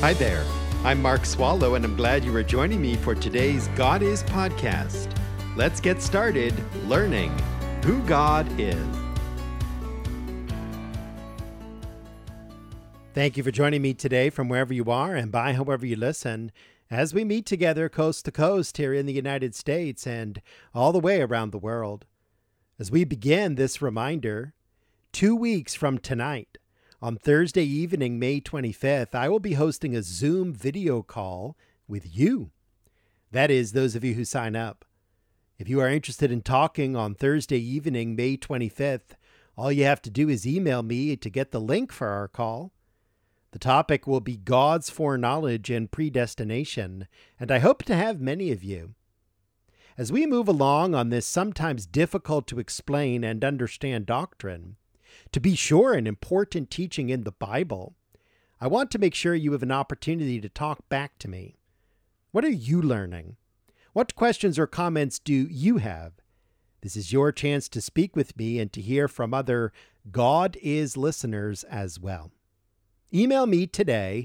Hi there. I'm Mark Swallow, and I'm glad you are joining me for today's God Is podcast. Let's get started learning who God is. Thank you for joining me today from wherever you are and by however you listen, as we meet together coast to coast here in the United States and all the way around the world. As we begin this reminder, 2 weeks from tonight, on Thursday evening, May 25th, I will be hosting a Zoom video call with you. That is, those of you who sign up. If you are interested in talking on Thursday evening, May 25th, all you have to do is email me to get the link for our call. The topic will be God's foreknowledge and predestination, and I hope to have many of you. As we move along on this sometimes difficult to explain and understand doctrine, to be sure an important teaching in the Bible, I want to make sure you have an opportunity to talk back to me. What are you learning? What questions or comments do you have? This is your chance to speak with me and to hear from other God Is listeners as well. Email me today,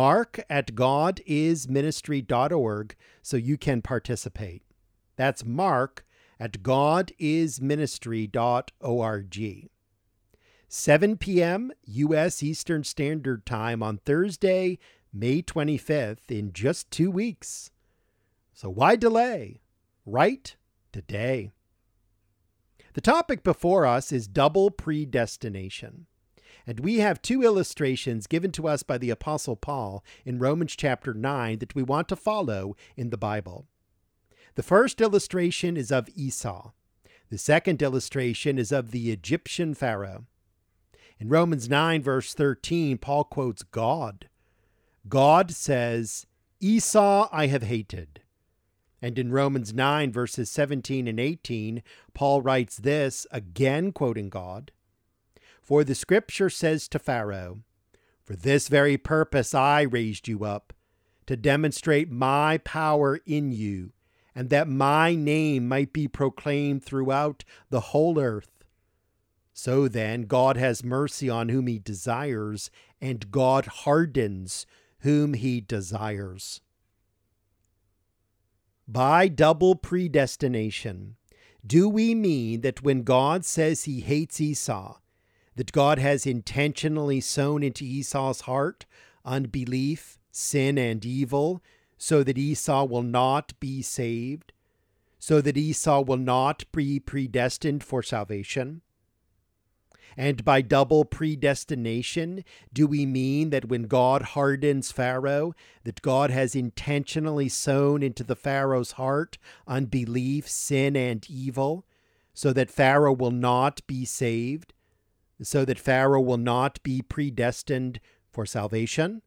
mark@godisministry.org, so you can participate. That's mark@godisministry.org. 7 p.m. U.S. Eastern Standard Time on Thursday, May 25th, in just 2 weeks. So why delay? Write today. The topic before us is double predestination. And we have 2 illustrations given to us by the Apostle Paul in Romans chapter 9 that we want to follow in the Bible. The first illustration is of Esau. The second illustration is of the Egyptian Pharaoh. In Romans 9, verse 13, Paul quotes God. God says, "Esau I have hated." And in Romans 9, verses 17 and 18, Paul writes this, again quoting God. "For the scripture says to Pharaoh, 'For this very purpose I raised you up, to demonstrate my power in you, and that my name might be proclaimed throughout the whole earth.' So then, God has mercy on whom he desires, and God hardens whom he desires." By double predestination, do we mean that when God says he hates Esau, that God has intentionally sown into Esau's heart unbelief, sin, and evil, so that Esau will not be saved, so that Esau will not be predestined for salvation? And by double predestination, do we mean that when God hardens Pharaoh, that God has intentionally sown into the Pharaoh's heart unbelief, sin, and evil, so that Pharaoh will not be saved, so that Pharaoh will not be predestined for salvation?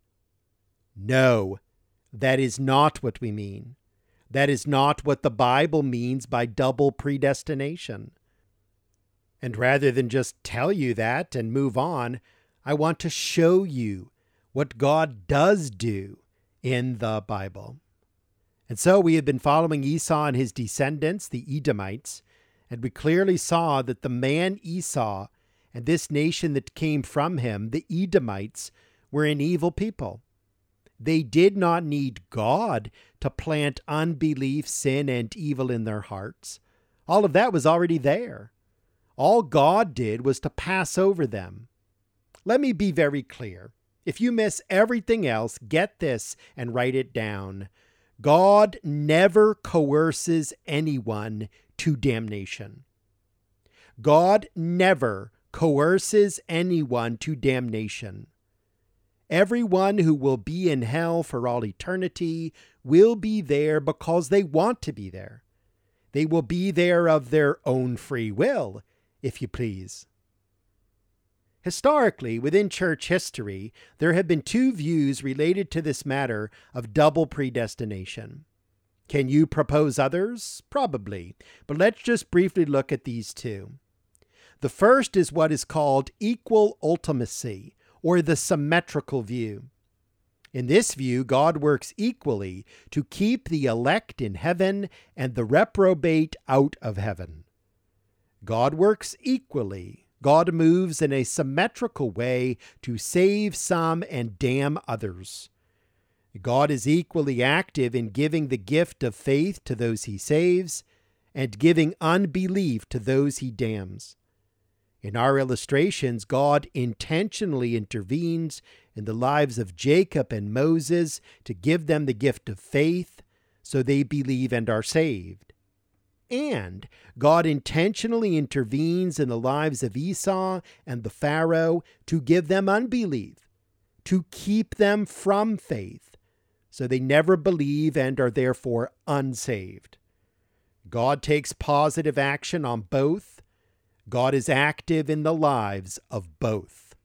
No, that is not what we mean. That is not what the Bible means by double predestination. And rather than just tell you that and move on, I want to show you what God does do in the Bible. And so we have been following Esau and his descendants, the Edomites, and we clearly saw that the man Esau and this nation that came from him, the Edomites, were an evil people. They did not need God to plant unbelief, sin, and evil in their hearts. All of that was already there. All God did was to pass over them. Let me be very clear. If you miss everything else, get this and write it down. God never coerces anyone to damnation. God never coerces anyone to damnation. Everyone who will be in hell for all eternity will be there because they want to be there. They will be there of their own free will, if you please. Historically, within church history, there have been 2 views related to this matter of double predestination. Can you propose others? Probably, but let's just briefly look at these 2. The first is what is called equal ultimacy, or the symmetrical view. In this view, God works equally to keep the elect in heaven and the reprobate out of heaven. God works equally. God moves in a symmetrical way to save some and damn others. God is equally active in giving the gift of faith to those he saves and giving unbelief to those he damns. In our illustrations, God intentionally intervenes in the lives of Jacob and Moses to give them the gift of faith so they believe and are saved. And God intentionally intervenes in the lives of Esau and the Pharaoh to give them unbelief, to keep them from faith, so they never believe and are therefore unsaved. God takes positive action on both. God is active in the lives of both.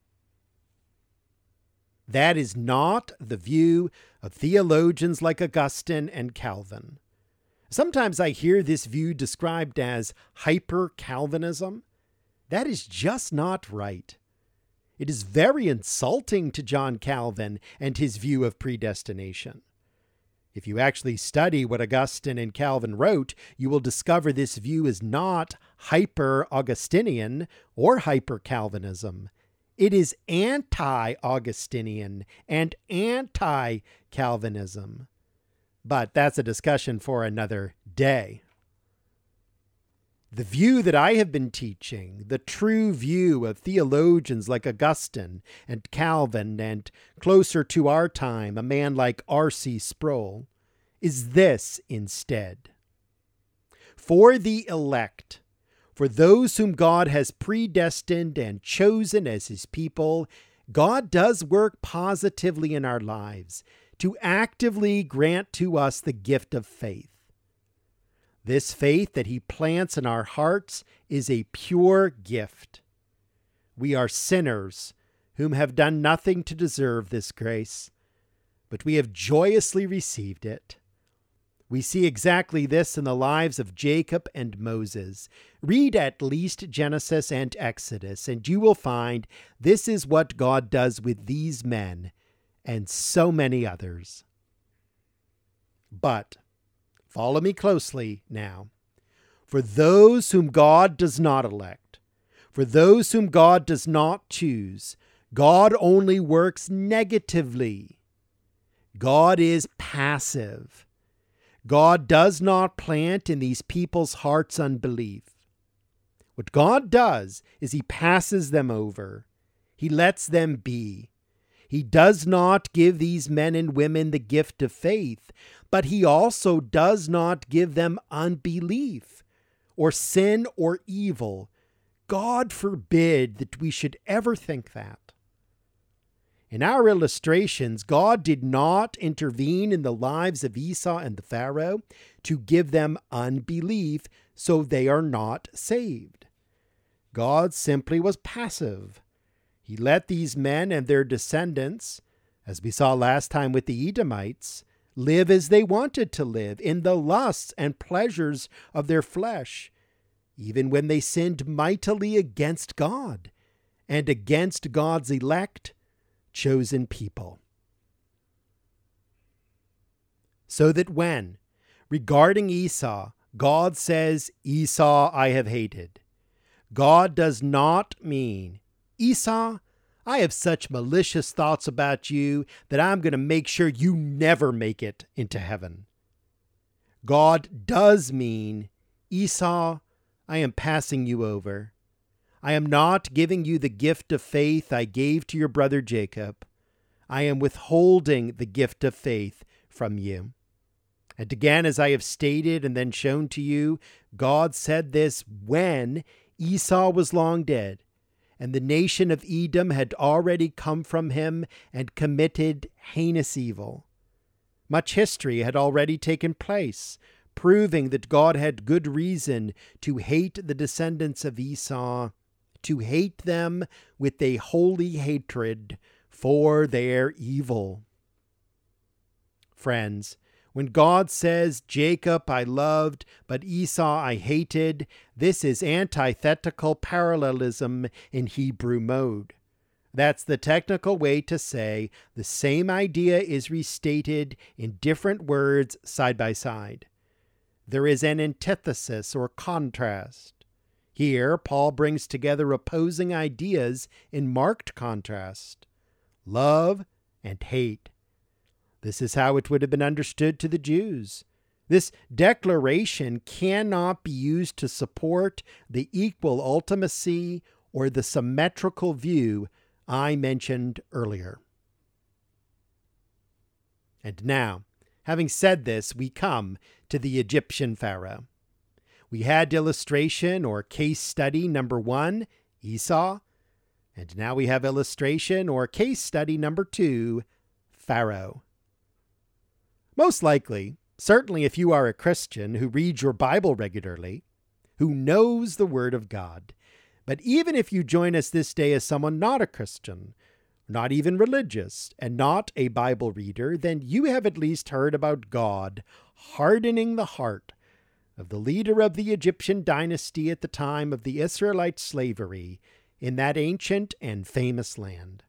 That is not the view of theologians like Augustine and Calvin. Sometimes I hear this view described as hyper-Calvinism. That is just not right. It is very insulting to John Calvin and his view of predestination. If you actually study what Augustine and Calvin wrote, you will discover this view is not hyper-Augustinian or hyper-Calvinism. It is anti-Augustinian and anti-Calvinism. But that's a discussion for another day. The view that I have been teaching, the true view of theologians like Augustine and Calvin, and closer to our time, a man like R.C. Sproul, is this instead. For the elect, for those whom God has predestined and chosen as his people, God does work positively in our lives to actively grant to us the gift of faith. This faith that he plants in our hearts is a pure gift. We are sinners whom have done nothing to deserve this grace, but we have joyously received it. We see exactly this in the lives of Jacob and Moses. Read at least Genesis and Exodus, and you will find this is what God does with these men and so many others. But follow me closely now. For those whom God does not elect, for those whom God does not choose, God only works negatively. God is passive. God does not plant in these people's hearts unbelief. What God does is he passes them over. He lets them be. He does not give these men and women the gift of faith, but he also does not give them unbelief or sin or evil. God forbid that we should ever think that. In our illustrations, God did not intervene in the lives of Esau and the Pharaoh to give them unbelief so they are not saved. God simply was passive. He let these men and their descendants, as we saw last time with the Edomites, live as they wanted to live in the lusts and pleasures of their flesh, even when they sinned mightily against God and against God's elect, chosen people. So that when, regarding Esau, God says, Esau I have hated, God does not mean, Esau, I have such malicious thoughts about you that I'm going to make sure you never make it into heaven. God does mean, Esau, I am passing you over. I am not giving you the gift of faith I gave to your brother Jacob. I am withholding the gift of faith from you. And again, as I have stated and then shown to you, God said this when Esau was long dead, and the nation of Edom had already come from him and committed heinous evil. Much history had already taken place, proving that God had good reason to hate the descendants of Esau, to hate them with a holy hatred for their evil. Friends, when God says, Jacob I loved, but Esau I hated, this is antithetical parallelism in Hebrew mode. That's the technical way to say the same idea is restated in different words side by side. There is an antithesis or contrast. Here, Paul brings together opposing ideas in marked contrast: love and hate. This is how it would have been understood to the Jews. This declaration cannot be used to support the equal ultimacy or the symmetrical view I mentioned earlier. And now, having said this, we come to the Egyptian Pharaoh. We had illustration or case study number 1, Esau, and now we have illustration or case study number 2, Pharaoh. Most likely, certainly if you are a Christian who reads your Bible regularly, who knows the Word of God, but even if you join us this day as someone not a Christian, not even religious, and not a Bible reader, then you have at least heard about God hardening the heart of the leader of the Egyptian dynasty at the time of the Israelite slavery in that ancient and famous land.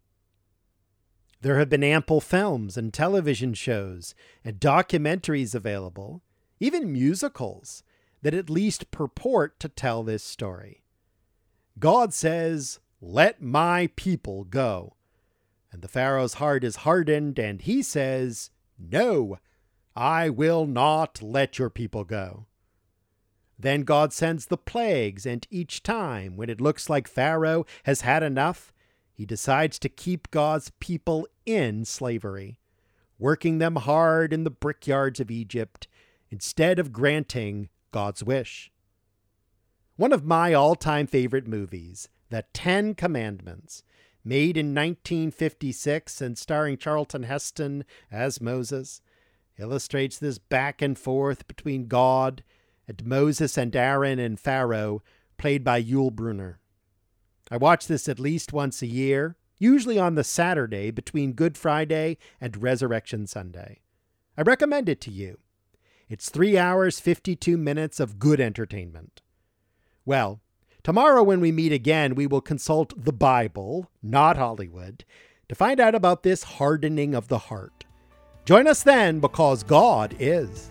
There have been ample films and television shows and documentaries available, even musicals, that at least purport to tell this story. God says, "Let my people go." And the Pharaoh's heart is hardened, and he says, "No, I will not let your people go." Then God sends the plagues, and each time, when it looks like Pharaoh has had enough, he decides to keep God's people in slavery, working them hard in the brickyards of Egypt, instead of granting God's wish. One of my all-time favorite movies, The 10 Commandments, made in 1956 and starring Charlton Heston as Moses, illustrates this back and forth between God and Moses and Aaron and Pharaoh, played by Yul Brynner. I watch this at least once a year, usually on the Saturday between Good Friday and Resurrection Sunday. I recommend it to you. It's 3 hours, 52 minutes of good entertainment. Well, tomorrow when we meet again, we will consult the Bible, not Hollywood, to find out about this hardening of the heart. Join us then, because God is.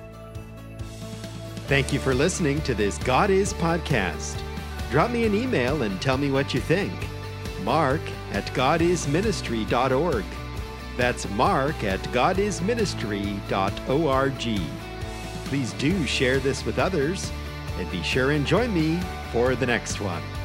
Thank you for listening to this God Is podcast. Drop me an email and tell me what you think. mark@godisministry.org. That's mark@godisministry.org. Please do share this with others, and be sure and join me for the next one.